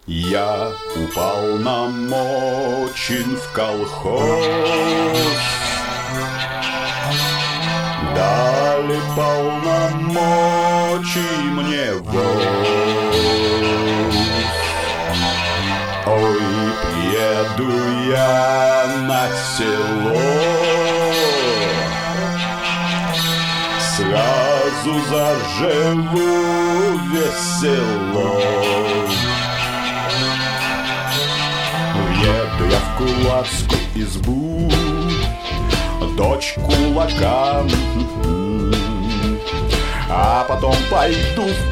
Я уполномочен в колхоз, дали полномочий мне вовс. Ой, приеду я на село, сразу заживу весело. Въеду я в кулацкую избу, дочь кулака, а потом пойду в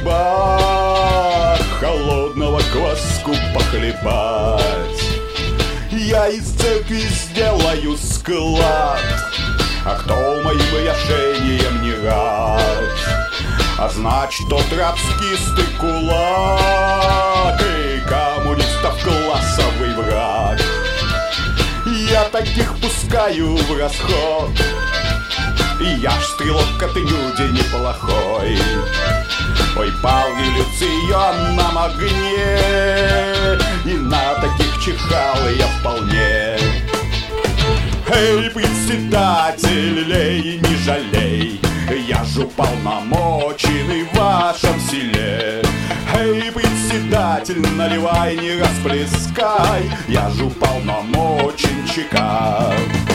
погребах холодного кваску похлебать. Я из церкви сделаю склад, а кто моим решением не рад, а значит тот рабскистый кулак и коммунистов классовый враг. Я таких пускаю в расход, и я ж стрелок от люди неплохой. Ой, пал революцион на огне, и на таких чихал я вполне. Эй, председатель, лей, не жалей, я ж уполномоченный в вашем селе. Эй, председатель, наливай, не расплескай, я ж уполномочен ЧК.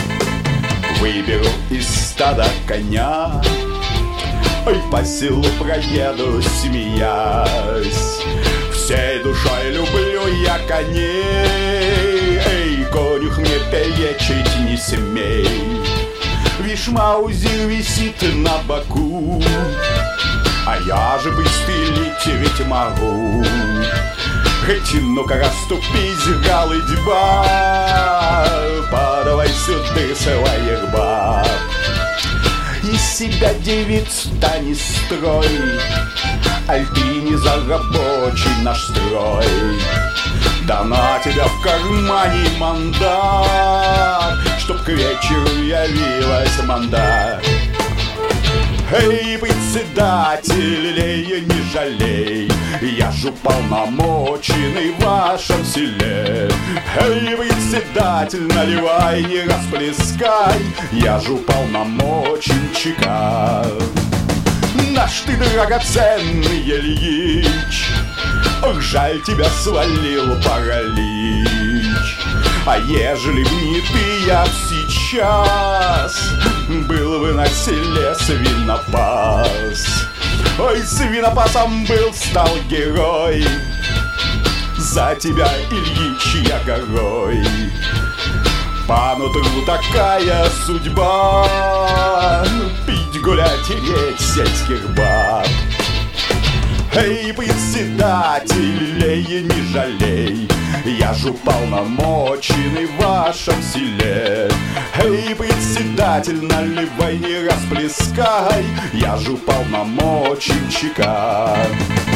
Выберу из стада коня, ой, по селу проеду, смеясь. Всей душой люблю я коней, эй, конюх, мне перечить не смей. Вишь, маузер висит на боку, а я же быстрее ведь могу. Хоть ну-ка расступись, голыдьба, подавай сюда своих баб. Из себя девиц-то не строй, аль ты не за рабочий наш строй. Да на тебя в кармане мандат, чтоб к вечеру явилась мандат. Эй, председатель, лей, не жалей, я ж уполномоченный в вашем селе. Эй, председатель, наливай, не расплескай, я ж уполномочен ЧК. Наш ты драгоценный Ильич, ох, жаль, тебя свалил паралич. А ежели б не ты, я б сейчас был бы на селе свинопас. Ой, свинопасом был, стал герой, за тебя, Ильич, я горой. По нутру такая судьба, пить, гулять, реть сельских баб. Эй, председатель, лей, не жалей, я ж уполномоченный в вашем селе. Эй, председатель, наливай, не расплескай, я ж уполномочен ЧК.